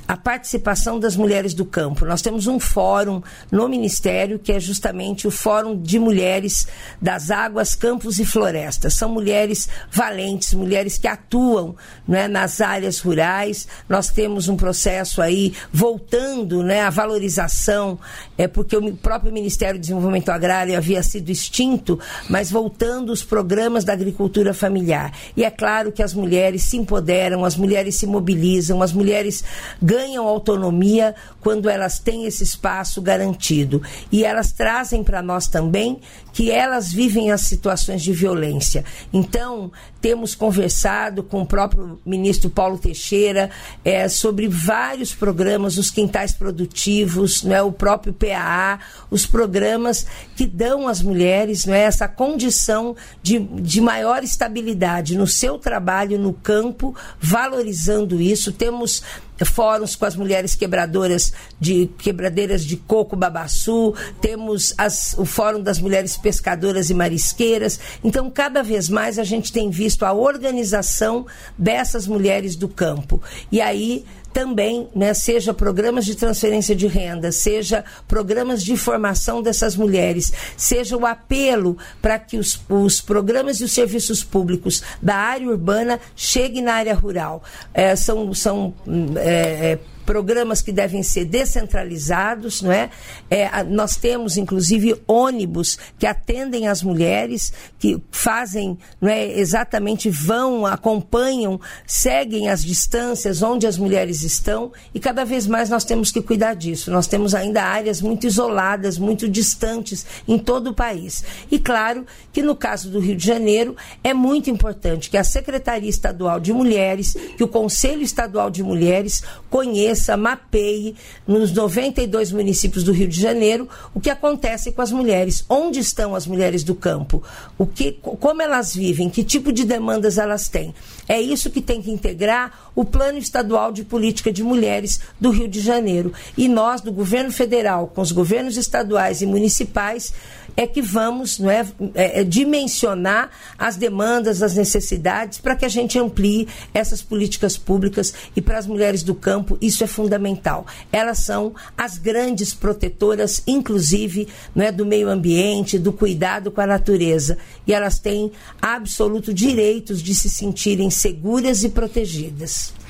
a participação das mulheres do campo. Nós temos um fórum no Ministério que é justamente o Fórum de Mulheres das Águas, Campos e Florestas. São mulheres valentes, mulheres que atuam, né, nas áreas rurais. Nós temos um processo aí voltando, né, a valorização, porque o próprio Ministério do Desenvolvimento Agrário havia sido extinto, mas voltando os programas da agricultura familiar. E é claro que as mulheres se empoderam, as mulheres se mobilizam, as mulheres ganham autonomia quando elas têm esse espaço garantido. E elas trazem para nós também que elas vivem as situações de violência. Então, temos conversado com o próprio ministro Paulo Teixeira sobre vários programas, os quintais produtivos, né, o próprio PAA, os programas que dão às mulheres, né, essa condição de maior estabilidade no seu trabalho no campo, valorizando isso. Temos fóruns com as mulheres quebradeiras de coco babaçu, temos o Fórum das Mulheres Pescadoras e Marisqueiras. Então, cada vez mais a gente tem visto a organização dessas mulheres do campo. E aí também, né, seja programas de transferência de renda, seja programas de formação dessas mulheres, seja o apelo para que os programas e os serviços públicos da área urbana cheguem na área rural. São programas que devem ser descentralizados, não é? Nós temos, inclusive, ônibus que atendem as mulheres, que fazem, não é, exatamente, vão, acompanham, seguem as distâncias onde as mulheres estão, e cada vez mais nós temos que cuidar disso. Nós temos ainda áreas muito isoladas, muito distantes em todo o país. E claro que no caso do Rio de Janeiro é muito importante que a Secretaria Estadual de Mulheres, que o Conselho Estadual de Mulheres conheça, mapeie nos 92 municípios do Rio de Janeiro o que acontece com as mulheres, onde estão as mulheres do campo, como elas vivem, que tipo de demandas elas têm. É isso que tem que integrar o Plano Estadual de Política de Mulheres do Rio de Janeiro. E nós, do governo federal, com os governos estaduais e municipais, é que vamos, não é, dimensionar as demandas, as necessidades, para que a gente amplie essas políticas públicas. E para as mulheres do campo isso é fundamental. Elas são as grandes protetoras, inclusive, não é, do meio ambiente, do cuidado com a natureza. E elas têm absoluto direito de se sentirem seguras e protegidas.